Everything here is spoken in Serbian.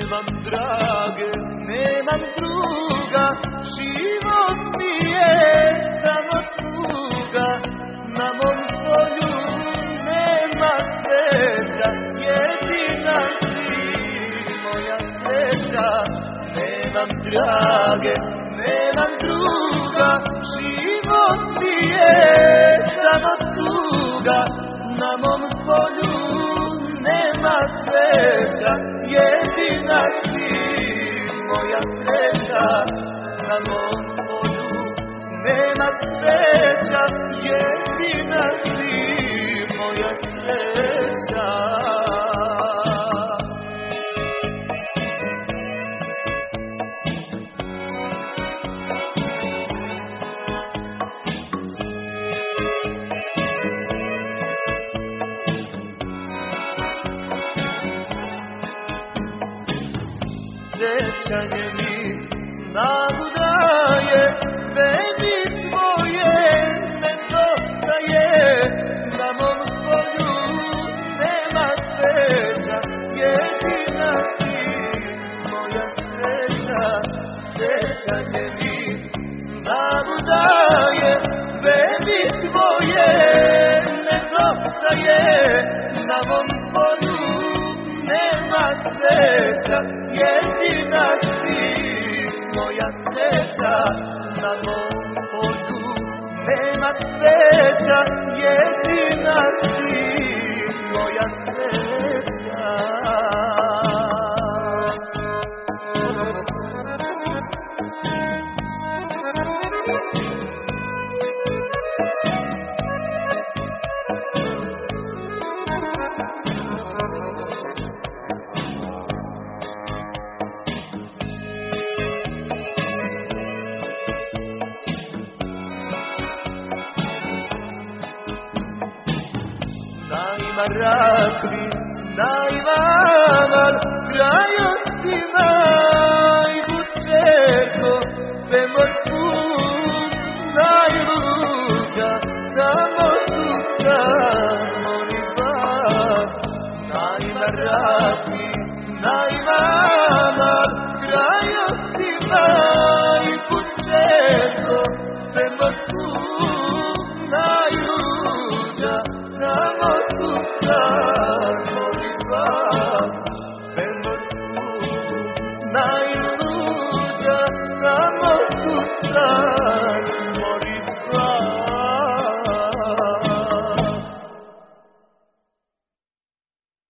Nemam drage, nemam druga, život mi je samo tuga. Na mom polju nema sreća, jedina si moja sreća. Nemam drage, nemam druga, život mi je samo tuga. Na mom polju nema sreća, jedina si moja sreća. Na mom polju nema sreća, jedina si moja sreća. Sjećanje mi snagu daje, meni tvoje nedostaje. Na mom polju nema sreća, jedina si moja sreća. Sjećanje mi snagu daje, meni tvoje nedostaje. Na mom polju nema sreća, jedina si moja sreća. Na mom polju nema sreća, jedina si moja sreća. Rakvi, najvamal, krajosti najbučerko, pe moj put najluđa, samo tu samo ni vas. Najma rakvi,